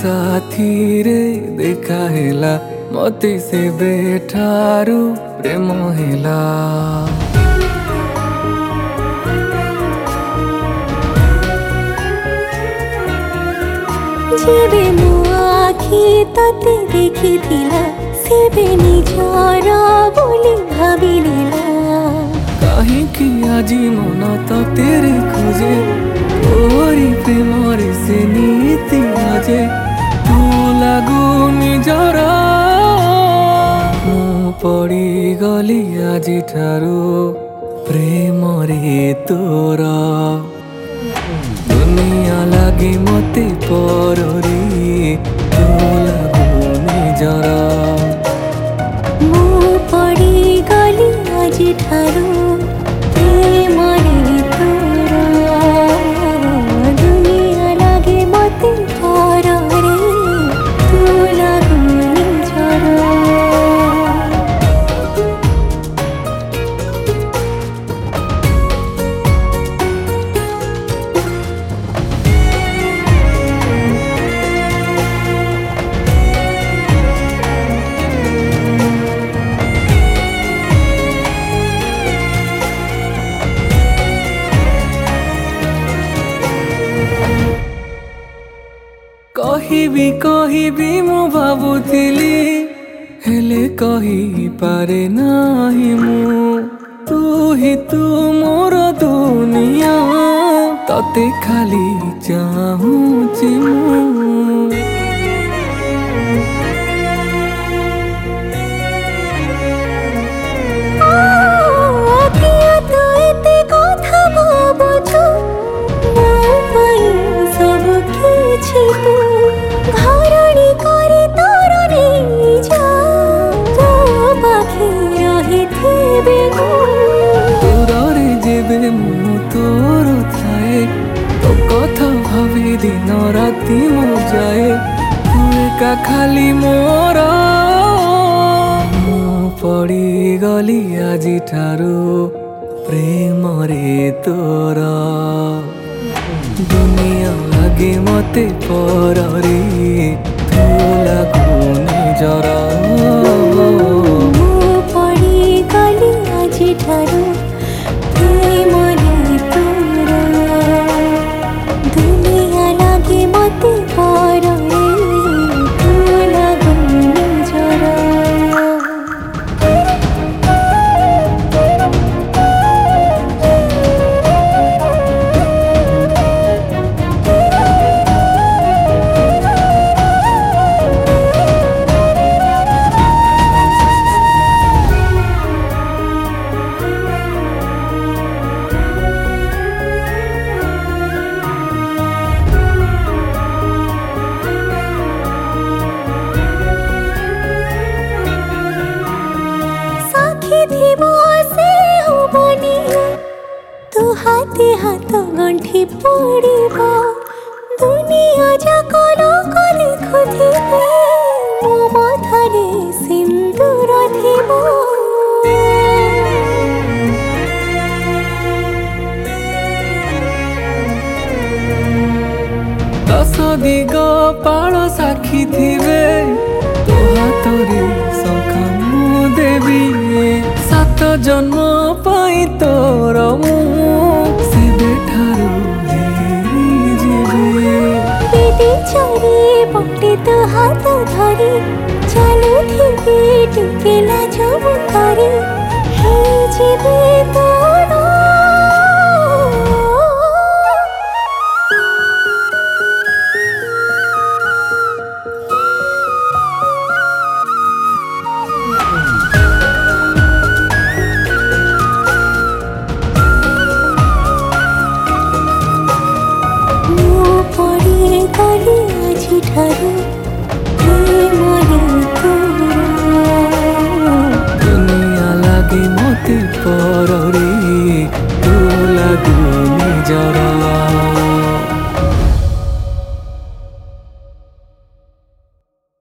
साथी रे देखा हेला मते से बेठारू प्रेम हेला। जेबे मो आखि तते देखी थिला सेबे निजर बोली भाबी नेला। कहीं कि आजी मन तो तेरे खोजे तोरी प्रेमर से नीति आजे तू लागू निजर मु पड़ी गली आजी ठारू प्रेम रे तोर दुनिया लागे मते परी तू लागू निजर मु पड़ी गली आजी ठारू प्रेम रे तोर दुनिया लागे मते परी तू लागू निजर। कहिबी मु भाबुथिली हेले कहि पारे नाही मु तू ही तू मोर दुनिया तते खाली चाहूची मु। दूरे जेबे मु तोर थाए तो कथा भावी दिन राति मो जाए तू एका खाली मोर मु पड़ी गली आजी ठारू प्रेम रे तोर दुनिया लागे मते परी तू लागू निजर। ठारू प्रेम रे तोर दुनिया लागे मते परी तू लागू निजर। तू हाथे हाथ गंठी पड़िबा दुनिया जाक लोक देखुथिबे मो मथरे सिंदूर थिबो। दस दिग पाल साक्षी थिबे तो हाथरे शंखा मु देवी सात जन्म पाई तोर मु सेबे ठारू बेटी चोरी पटे तो हाथ धरी चालू थिबे टिके लाज करी हे जीवे तो